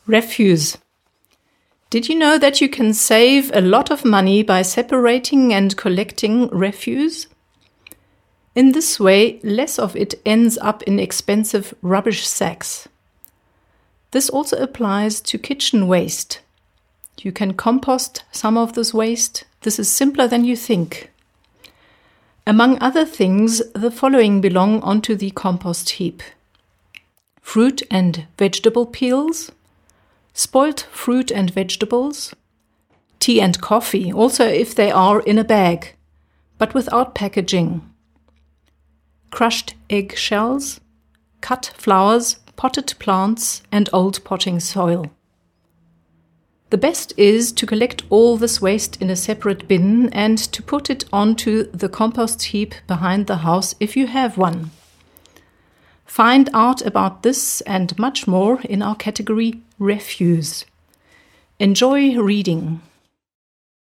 Refuse. Did you know that you can save a lot of money by separating and collecting refuse? In this way, less of it ends up in expensive rubbish sacks. This also applies to kitchen waste. You can compost some of this waste. This is simpler than you think. Among other things, the following belong onto the compost heap: fruit and vegetable peels, spoiled fruit and vegetables, tea and coffee, also if they are in a bag, but without packaging, crushed egg shells, cut flowers, potted plants, and old potting soil. The best is to collect all this waste in a separate bin and to put it onto the compost heap behind the house if you have one. Find out about this and much more in our category Refuse. Enjoy reading.